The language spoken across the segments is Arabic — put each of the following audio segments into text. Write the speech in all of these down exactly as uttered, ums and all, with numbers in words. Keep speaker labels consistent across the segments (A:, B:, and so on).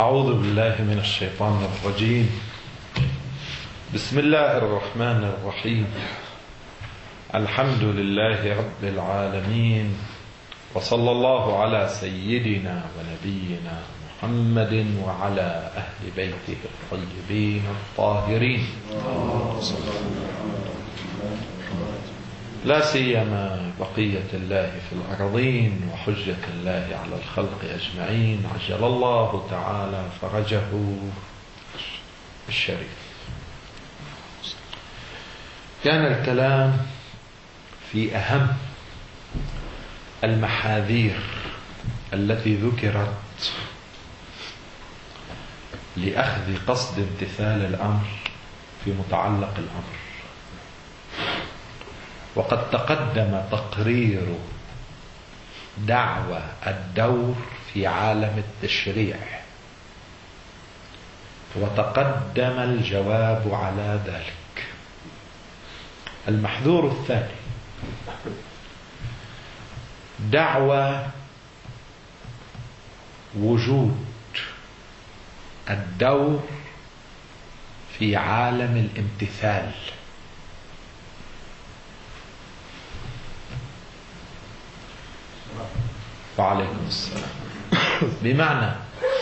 A: أعوذ بالله من الشيطان الرجيم. بسم الله الرحمن الرحيم. الحمد لله رب العالمين، وصلى الله على سيدنا ونبينا محمد وعلى أهل بيته الطيبين الطاهرين، لا سيما بقية الله في الأرضين وحجة الله على الخلق أجمعين، عجل الله تعالى فرجه الشريف. كان الكلام في أهم المحاذير التي ذكرت لأخذ قصد امتثال الأمر في متعلق الأمر، وقد تقدم تقرير دعوى الدور في عالم التشريع، وتقدم الجواب على ذلك. المحذور الثاني دعوى وجود الدور في عالم الامتثال، وعليكم السلام. بمعنى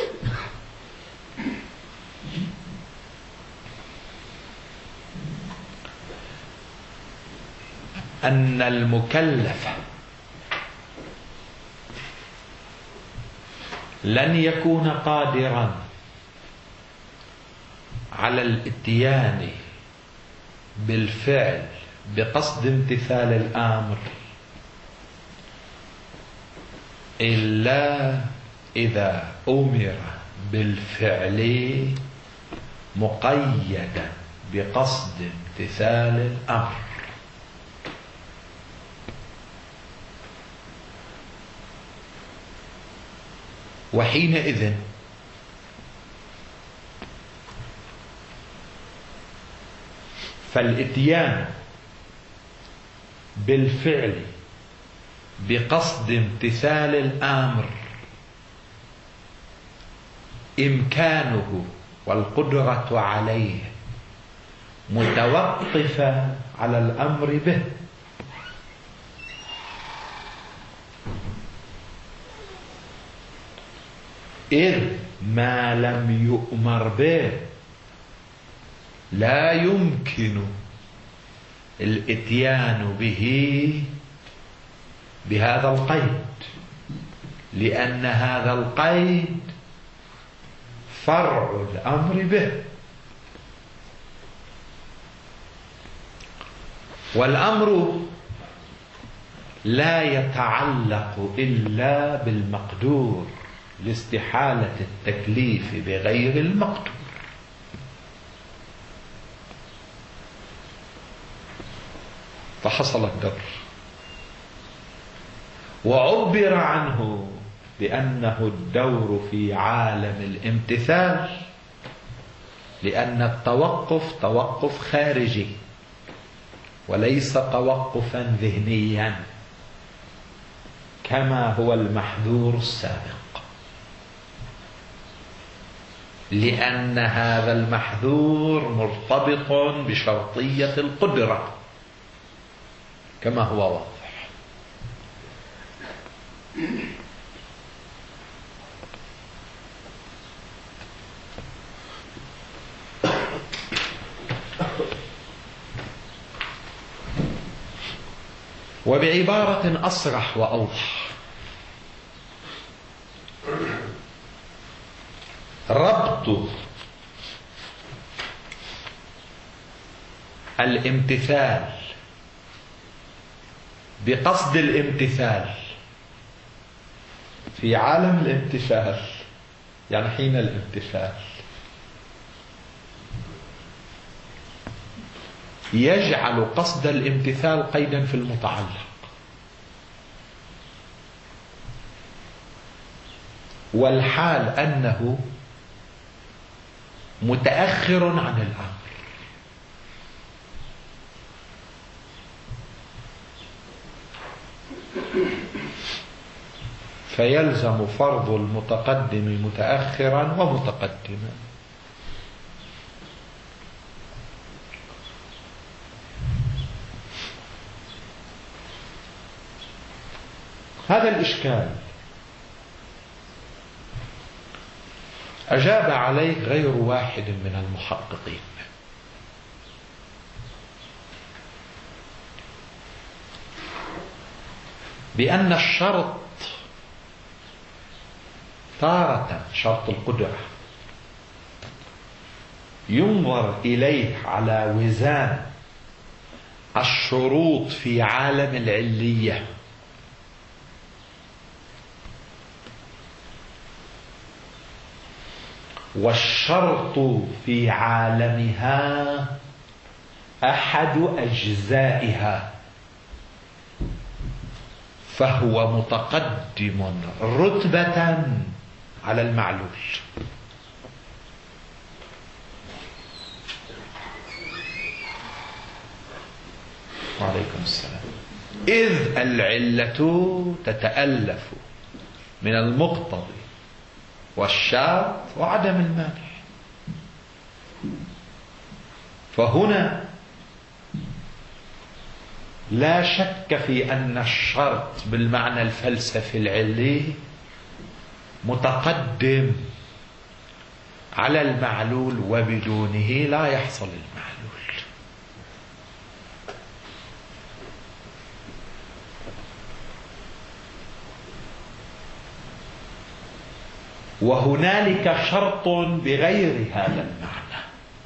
A: أن المكلف لن يكون قادرا على الاتيان بالفعل بقصد امتثال الأمر إلا إذا أمر بالفعل مقيدا بقصد امتثال الأمر. وحينئذ فالاتيان بالفعل بقصد امتثال الأمر إمكانه والقدرة عليه متوقفة على الأمر به، إذ ما لم يؤمر به لا يمكن الاتيان به بهذا القيد، لأن هذا القيد فرع الأمر به، والأمر لا يتعلق إلا بالمقدور لاستحالة التكليف بغير المقدور. فحصل الدور، وعبر عنه بأنه الدور في عالم الامتثال، لأن التوقف توقف خارجي وليس توقفا ذهنيا كما هو المحذور السابق، لأن هذا المحذور مرتبط بشرطية القدرة كما هو واضح. وبعبارة أصرح وأوضح، ربط الامتثال بقصد الامتثال في عالم الامتثال، يعني حين الامتثال يجعل قصد الامتثال قيدا في المتعلق، والحال أنه متأخر عن الأمر. فيلزم فرض المتقدم متأخرا ومتقدما. هذا الإشكال أجاب عليه غير واحد من المحققين، بأن الشرط تارة، شرط القدرة، ينظر إليه على وزان الشروط في عالم العلية، والشرط في عالمها أحد أجزائها، فهو متقدم رتبة على المعلول. وعليكم السلام. إذ العلة تتألف من المقتضي والشرط وعدم المانع، فهنا لا شك في أن الشرط بالمعنى الفلسفي العلي متقدم على المعلول، وبدونه لا يحصل المعلول. وهنالك شرط بغير هذا المعنى،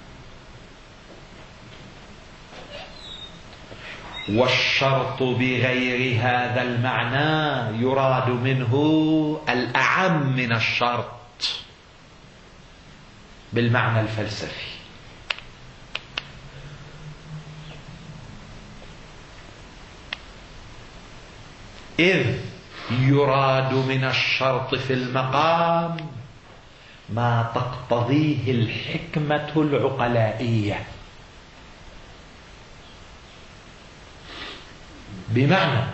A: والشرط بغير هذا المعنى يراد منه الأعم من الشرط بالمعنى الفلسفي. إذ يراد من الشرط في المقام ما تقتضيه الحكمة العقلائية، بمعنى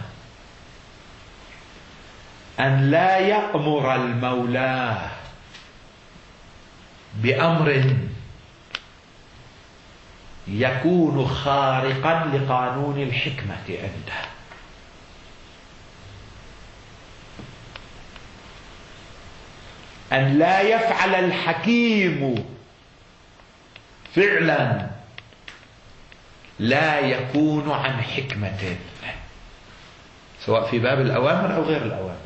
A: أن لا يأمر المولى بأمر يكون خارقا لقانون الحكمة عنده، أن لا يفعل الحكيم فعلا لا يكون عن حكمة، سواء في باب الأوامر أو غير الأوامر.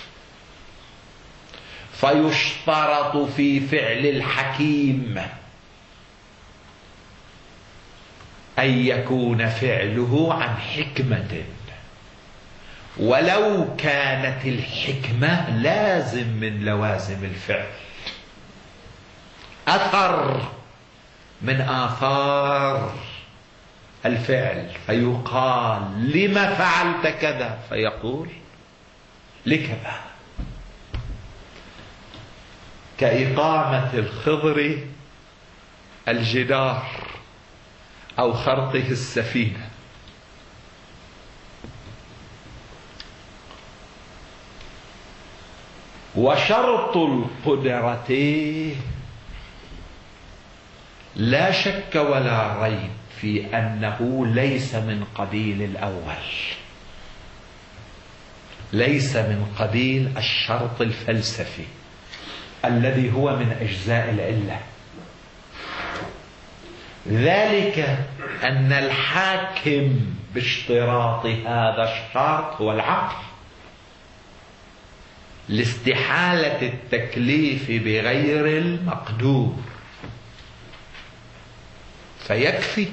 A: فيشترط في فعل الحكيم أن يكون فعله عن حكمة، ولو كانت الحكمة لازم من لوازم الفعل، أثر من آثار الفعل، فيقال لما فعلت كذا، فيقول لكذا، كإقامة الخضر الجدار أو خرقه السفينة. وشرط القدرة لا شك ولا ريب في أنه ليس من قبيل الأول، ليس من قبيل الشرط الفلسفي الذي هو من أجزاء العلة. ذلك أن الحاكم باشتراط هذا الشرط هو العقل، لاستحالة التكليف بغير المقدور، فيكفي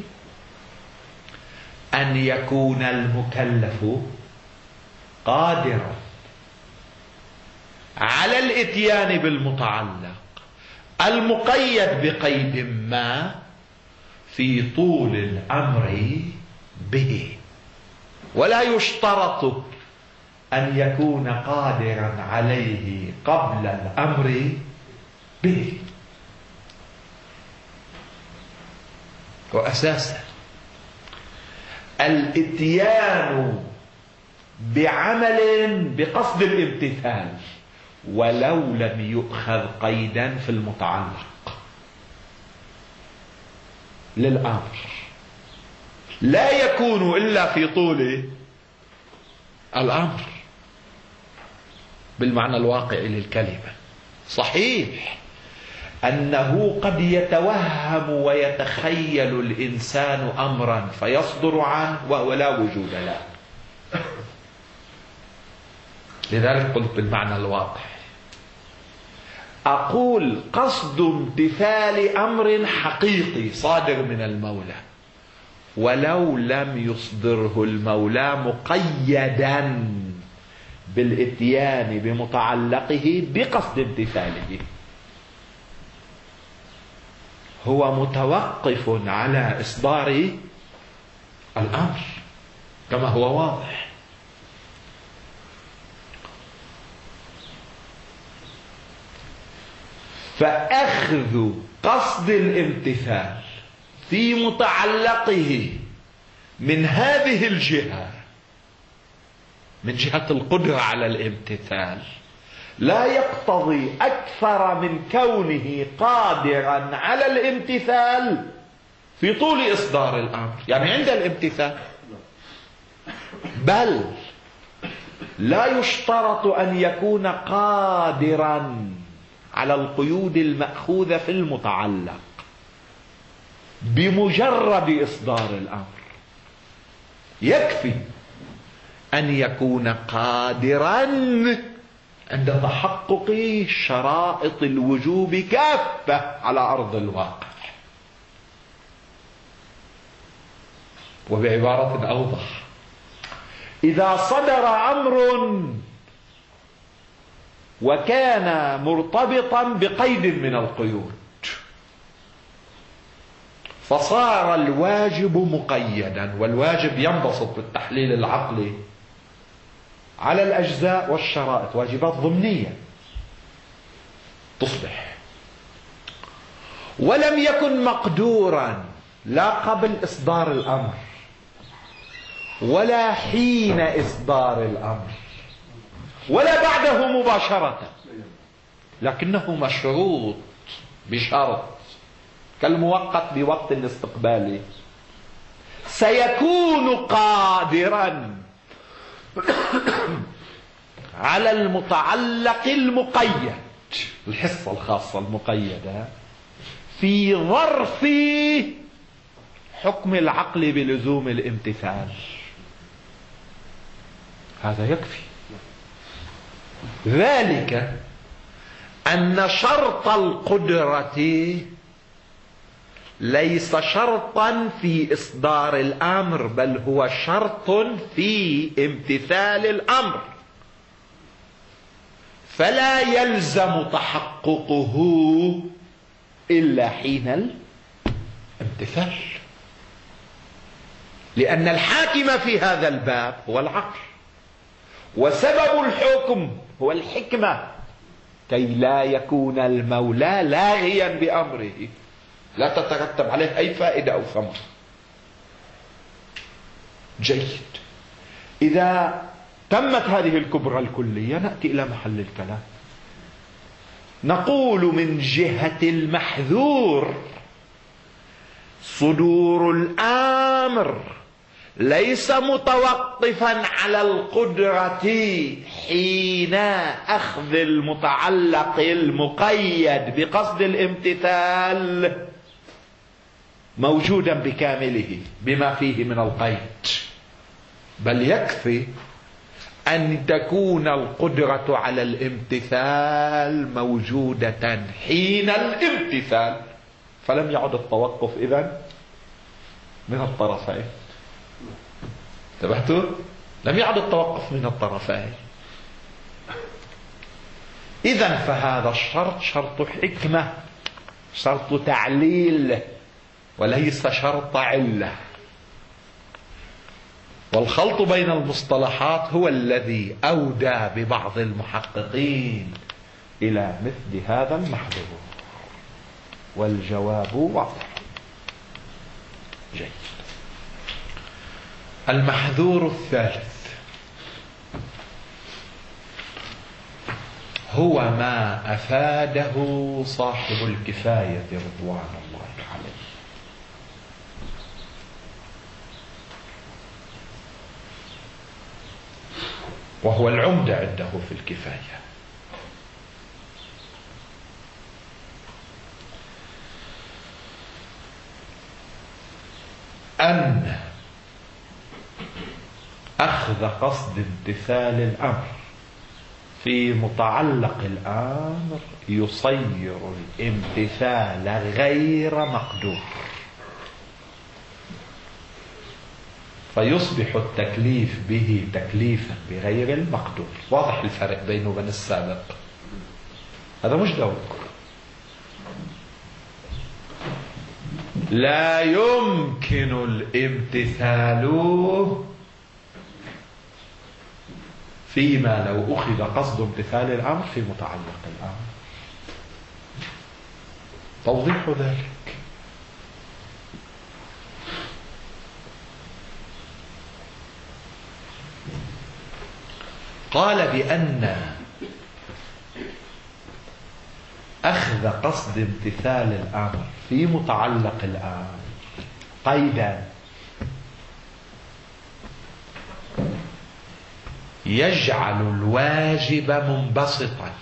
A: أن يكون المكلف قادرا على الإتيان بالمتعلق المقيد بقيد ما في طول الأمر به، ولا يشترط أن يكون قادرا عليه قبل الأمر به. وأساسا الإتيان بعمل بقصد الامتثال ولو لم يؤخذ قيدا في المتعلق للأمر، لا يكون إلا في طول الأمر بالمعنى الواقعي للكلمة. صحيح أنه قد يتوهم ويتخيل الإنسان أمرا فيصدر عنه وهو لا وجود له، لذلك قلت بالمعنى الواقعي. أقول قصد امتثال أمر حقيقي صادر من المولى ولو لم يصدره المولى مقيدا بالاتيان بمتعلقه بقصد امتثاله، هو متوقف على إصدار الأمر كما هو واضح. فأخذ قصد الامتثال في متعلقه من هذه الجهة، من جهة القدرة على الامتثال، لا يقتضي أكثر من كونه قادرا على الامتثال في طول إصدار الأمر، يعني عند الامتثال. بل لا يشترط أن يكون قادرا على القيود المأخوذة في المتعلق بمجرد إصدار الأمر، يكفي أن يكون قادرا عند تحقق شرائط الوجوب كافة على أرض الواقع. وبعبارة أوضح، إذا صدر أمر وكان مرتبطا بقيد من القيود فصار الواجب مقيدا، والواجب ينبسط بالتحليل العقلي على الأجزاء والشرائط، واجبات ضمنية تصبح، ولم يكن مقدورا لا قبل إصدار الأمر ولا حين إصدار الأمر ولا بعده مباشرة، لكنه مشروط بشرط كالموقت بوقت الاستقبال، سيكون قادرا على المتعلق المقيد، الحصة الخاصة المقيدة، في ظرف حكم العقل بلزوم الامتثال. هذا يكفي. ذلك أن شرط القدرة ليس شرطا في إصدار الأمر، بل هو شرط في امتثال الأمر، فلا يلزم تحققه إلا حين الامتثال، لأن الحاكم في هذا الباب هو العقل، وسبب الحكم هو الحكمة، كي لا يكون المولى لاهيا بأمره لا تترتب عليه أي فائدة أو ثمرة. جيد. إذا تمت هذه الكبرى الكلية نأتي إلى محل الكلام. نقول من جهة المحذور صدور الأمر ليس متوقفا على القدرة حين أخذ المتعلق المقيد بقصد الامتثال موجودا بكامله بما فيه من القيد، بل يكفي أن تكون القدرة على الامتثال موجودة حين الامتثال، فلم يعد التوقف إذن من الطرفين. انتبهتوا؟ لم يعد التوقف من الطرفين. إذن فهذا الشرط شرط حكمة، شرط تعليل، وليس شرط علة. والخلط بين المصطلحات هو الذي أودى ببعض المحققين إلى مثل هذا المحذور، والجواب واضح. جيد. المحذور الثالث هو ما أفاده صاحب الكفاية رضوان الله عليه. وهو العمدة عنده في الكفاية. أن أخذ قصد امتثال الأمر في متعلق الأمر يصير الامتثال غير مقدور، فيصبح التكليف به تكليفا بغير المقدور. واضح الفرق بينه وبين السابق؟ هذا مش دور. لا يمكن الامتثال فيما لو أخذ قصد امتثال الأمر في متعلق الأمر. توضيح ذلك: قال بأن أخذ قصد امتثال الأمر في متعلق الأمر قيدا يجعل الواجب منبسطا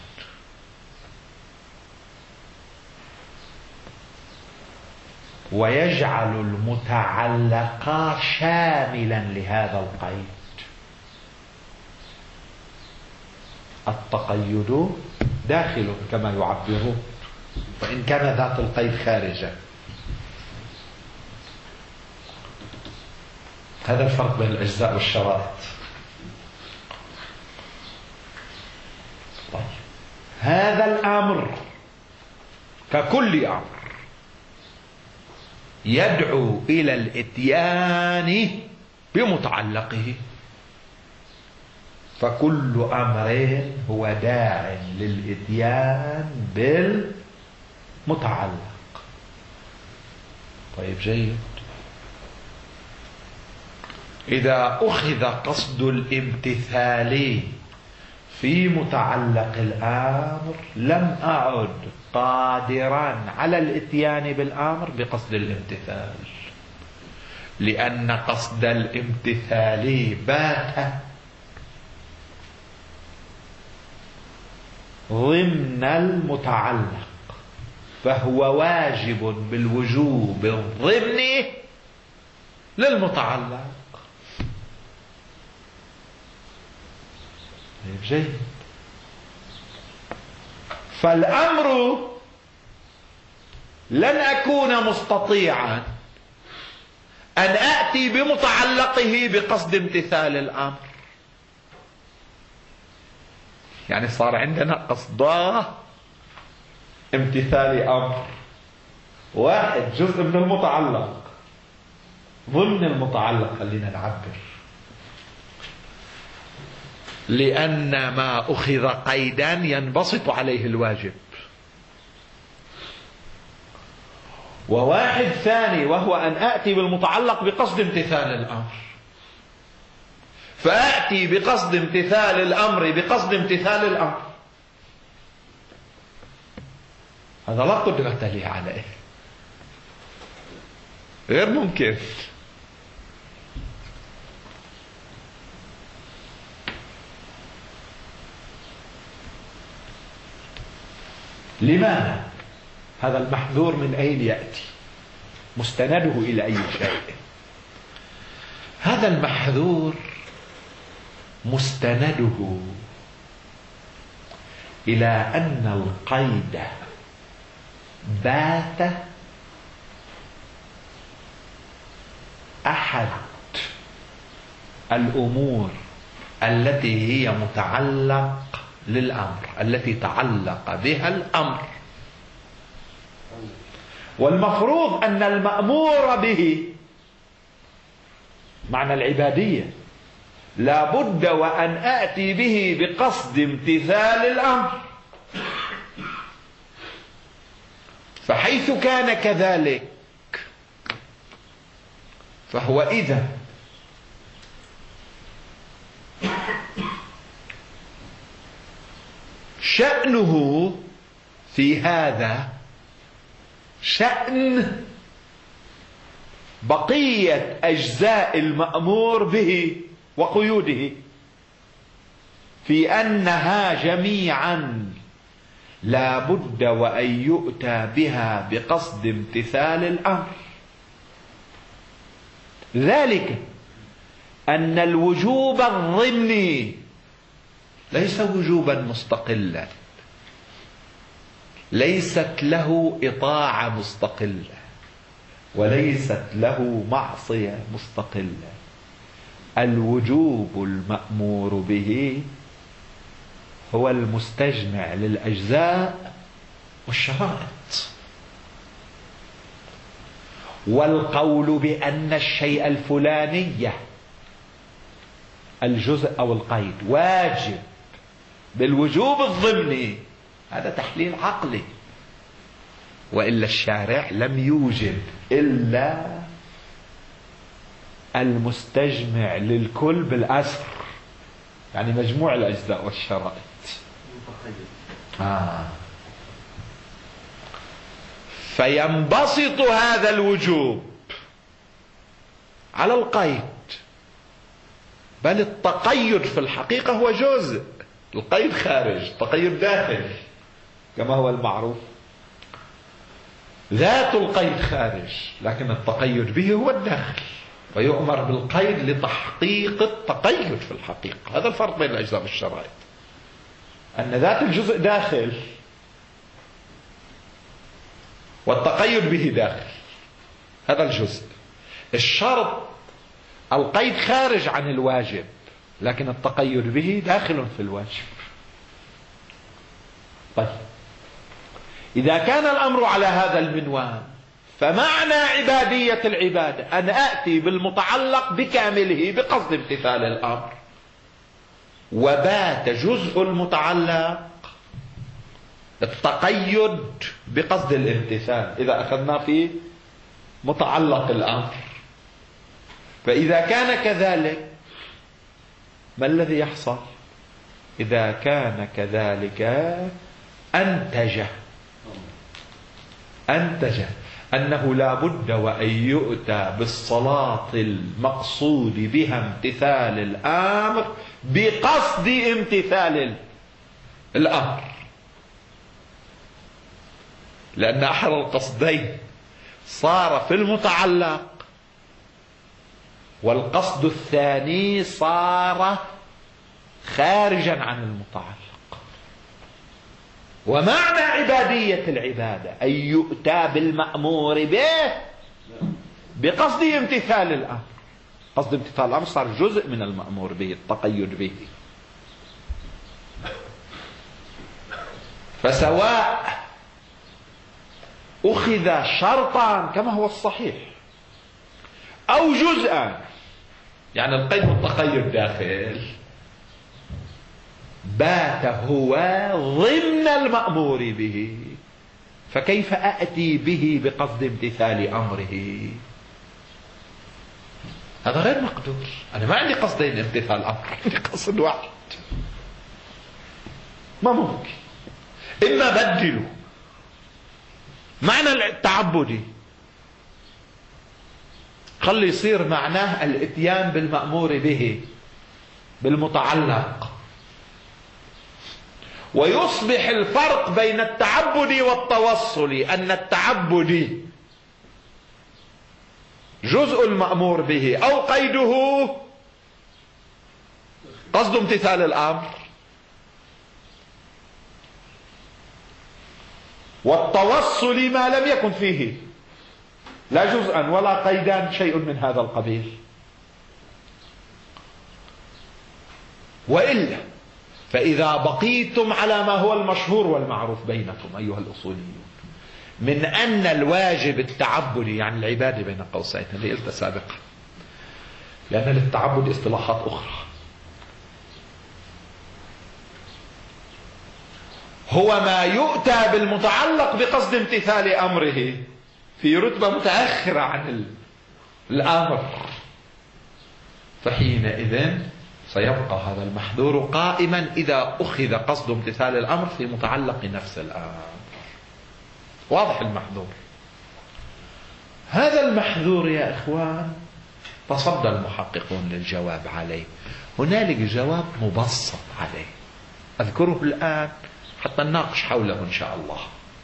A: ويجعل المتعلق شاملا لهذا القيد. التقيد داخل كما يعبرون، وإن كان ذات القيد خارجا. هذا الفرق بين الأجزاء والشرائط. طيب، هذا الأمر ككل أمر يدعو إلى الإتيان بمتعلقه، فكل أمر هو داع للإتيان بالمتعلق. طيب جيد. إذا أخذ قصد الامتثال في متعلق الأمر لم أعد قادرا على الإتيان بالأمر بقصد الامتثال، لأن قصد الامتثال بات ضمن المتعلق، فهو واجب بالوجوب الضمني للمتعلق. جيد. فالأمر لن أكون مستطيعا أن آتي بمتعلقه بقصد امتثال الأمر. يعني صار عندنا قصدا امتثال أمر واحد جزء من المتعلق ضمن المتعلق. خلينا نعبر، لأن ما أخذ قيدا ينبسط عليه الواجب، وواحد ثاني وهو أن آتي بالمتعلق بقصد امتثال الأمر، فآتي بقصد امتثال الأمر بقصد امتثال الأمر. هذا لا قدرة لي عليه، غير ممكن. لماذا؟ هذا المحذور من أين يأتي؟ مستنده إلى أي شيء؟ هذا المحذور مستنده إلى أن القيد بات أحد الأمور التي هي متعلق للأمر، التي تعلق بها الأمر، والمفروض أن المأمور به معنى العبادية لا بد وأن آتي به بقصد امتثال الأمر. فحيث كان كذلك فهو إذا شأنه في هذا شأن بقية أجزاء المأمور به وقيوده، في أنها جميعا لا بد وأن يؤتى بها بقصد امتثال الأمر. ذلك أن الوجوب الضمني ليس وجوبا مستقلا، ليست له إطاعة مستقلة، وليست له معصية مستقلة. الوجوب المأمور به هو المستجمع للأجزاء والشرائط. والقول بأن الشيء الفلاني الجزء أو القيد واجب بالوجوب الضمني هذا تحليل عقلي، وإلا الشارع لم يوجد إلا المستجمع للكل بالأسر، يعني مجموع الأجزاء والشرائط. آه. فينبسط هذا الوجوب على القيد، بل التقيد في الحقيقة هو جزء، القيد خارج، التقيد داخل كما هو المعروف. ذات القيد خارج لكن التقيد به هو الداخل، ويؤمر بالقيد لتحقيق التقيد في الحقيقة. هذا الفرق بين الأجزاء والشرائط، أن ذات الجزء داخل والتقيد به داخل، هذا الجزء. الشرط القيد خارج عن الواجب لكن التقيد به داخل في الواجب. طيب، إذا كان الأمر على هذا المنوال فمعنى عبادية العبادة أن آتي بالمتعلق بكامله بقصد امتثال الأمر، وبات جزء المتعلق التقيد بقصد الامتثال إذا أخذنا في متعلق الأمر. فإذا كان كذلك ما الذي يحصل؟ إذا كان كذلك أنتج أنتج أنه لا بد وأن يؤتى بالصلاة المقصود بها امتثال الأمر بقصد امتثال الأمر، لأن أحد القصدين صار في المتعلق، والقصد الثاني صار خارجا عن المتعلق. ومعنى عبادية العبادة أن يؤتى بالمأمور به بقصد امتثال الأمر. قصد امتثال الأمر صار جزء من المأمور به، التقيد به. فسواء أخذ شرطا كما هو الصحيح أو جزءا، يعني القيد والتقيد داخل، بات هو ضمن المأمور به، فكيف أأتي به بقصد امتثال أمره؟ هذا غير مقدور. أنا ما عندي قصدين امتثال أمر، عندي قصد واحد، ما ممكن. إما بدلوا معنى التعبدي، خلي يصير معناه الاتيان بالمأمور به بالمتعلق، ويصبح الفرق بين التعبدي والتوصلي أن التعبدي جزء المأمور به أو قيده قصد امتثال الأمر، والتوصل ما لم يكن فيه لا جزءا ولا قيدان شيء من هذا القبيل. وإلا فإذا بقيتم على ما هو المشهور والمعروف بينكم أيها الأصوليون من أن الواجب التعبدي، يعني العبادة بين قوسين اللي قلت سابقا، لأن للتعبد اصطلاحات أخرى، هو ما يؤتى بالمتعلق بقصد امتثال أمره في رتبة متأخرة عن الأمر، فحينئذ سيبقى هذا المحذور قائما إذا أخذ قصد امتثال الأمر في متعلق نفس الأمر. واضح المحذور. هذا المحذور يا إخوان تصدى المحققون للجواب عليه. هنالك جواب مبسط عليه أذكره الآن حتى نناقش حوله إن شاء الله.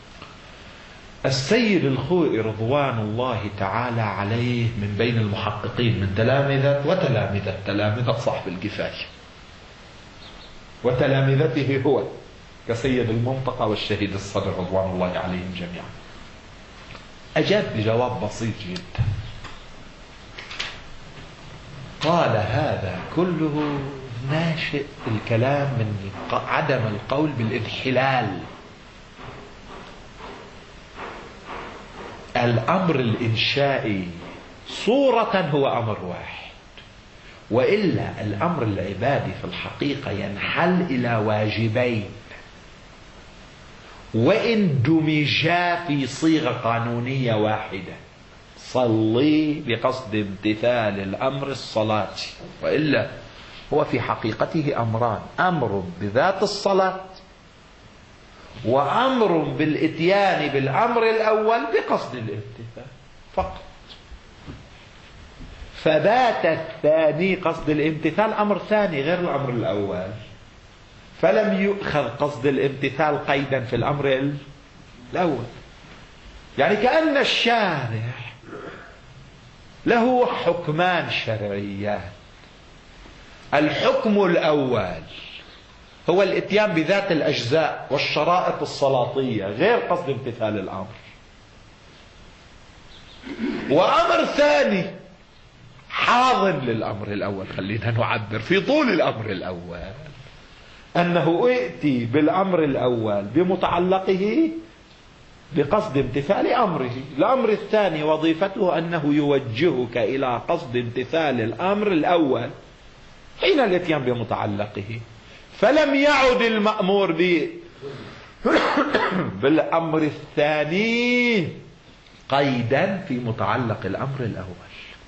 A: السيد الخوئي رضوان الله تعالى عليه من بين المحققين من تلامذة وتلامذة تلامذة صاحب الكفاية وتلامذته هو كسيد المنطقة والشهيد الصدر رضوان الله عليهم جميعا، أجاب بجواب بسيط جدا. قال هذا كله ناشئ الكلام من عدم القول بالانحلال. الأمر الإنشائي صورة هو أمر واحد، وإلا الأمر العبادي في الحقيقة ينحل إلى واجبين وإن دمجا في صيغة قانونية واحدة: صلي بقصد امتثال الأمر الصلاة، وإلا هو في حقيقته أمران: أمر بذات الصلاة وأمر بالإتيان بالأمر الأول بقصد الامتثال فقط. فبات الثاني قصد الامتثال أمر ثاني غير الأمر الأول، فلم يؤخذ قصد الامتثال قيدا في الأمر الأول. يعني كأن الشارع له حكمان شرعيان: الحكم الأول هو الاتيان بذات الأجزاء والشرائط الصلاتية غير قصد امتثال الأمر، وأمر ثاني حاضن للأمر الأول، خلينا نعبر في طول الأمر الأول، أنه ائتي بالأمر الأول بمتعلقه بقصد امتثال أمره. الأمر الثاني وظيفته أنه يوجهك إلى قصد امتثال الأمر الأول حين الاتيان بمتعلقه. فلم يعد المأمور ب... بالأمر الثاني قيدا في متعلق الأمر الأول.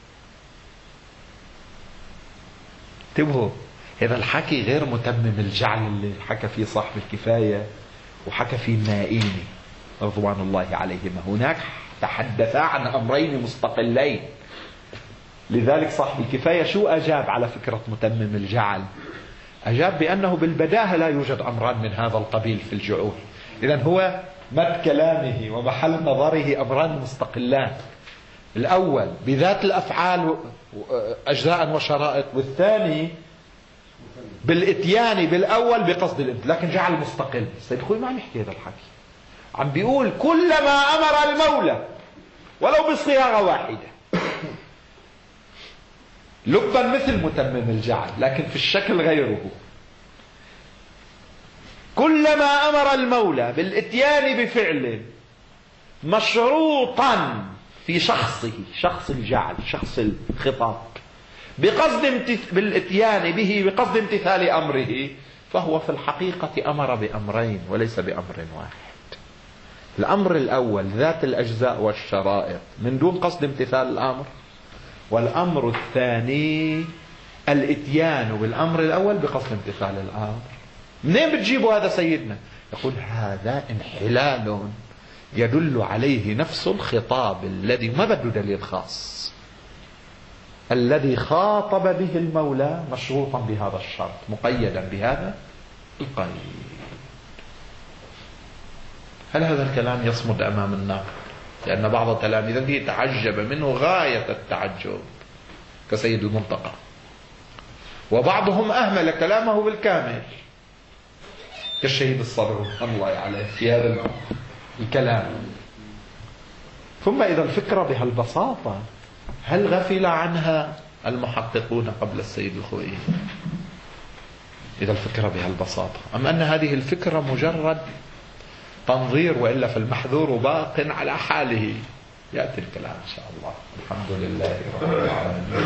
A: انتبهوا، هذا الحكي غير متمم الجعل اللي حكى فيه صاحب الكفاية وحكى فيه النائيني رضوان الله عليهما. هناك تحدثا عن أمرين مستقلين. لذلك صاحب الكفاية شو أجاب على فكرة متمم الجعل؟ أجاب بأنه بالبداهة لا يوجد أمران من هذا القبيل في الجعول. إذن هو مد كلامه ومحل نظره أمران مستقلان: الأول بذات الأفعال أجزاء وشرائط، والثاني بالإتيان بالأول بقصد الامتثال، لكن جعل مستقل. السيد الخوئي ما عم يحكي هذا الحكي، عم بيقول كلما أمر المولى ولو بصياغة واحدة لبا مثل متمم الجعل لكن في الشكل غيره، كلما أمر المولى بالإتيان بفعل مشروطا في شخصه، شخص الجعل شخص الخطاب، بقصد امتث... بالإتيان به بقصد امتثال أمره، فهو في الحقيقة أمر بأمرين وليس بأمر واحد. الأمر الأول ذات الأجزاء والشرائط من دون قصد امتثال الأمر، والأمر الثاني الإتيان بالأمر الأول بقصد امتثال الأمر. منين بتجيبوا هذا سيدنا؟ يقول هذا انحلال يدل عليه نفس الخطاب الذي ما بده دليل خاص، الذي خاطب به المولى مشروطا بهذا الشرط مقيدا بهذا القيد. هل هذا الكلام يصمد أمام الناقد؟ لأن بعض تلاميذه تعجب منه غاية التعجب كسيد المنطقة، وبعضهم أهمل كلامه بالكامل كالشهيد الصدر الله عليه في هذا الكلام. ثم إذا الفكرة بهالبساطة هل غفل عنها المحققون قبل السيد الخوئي؟ إذا الفكرة بهالبساطة، أم أن هذه الفكرة مجرد تنظير وإلا فالمحذور باق على حاله؟ يأتي الكلام إن شاء الله. الحمد لله رب العالمين.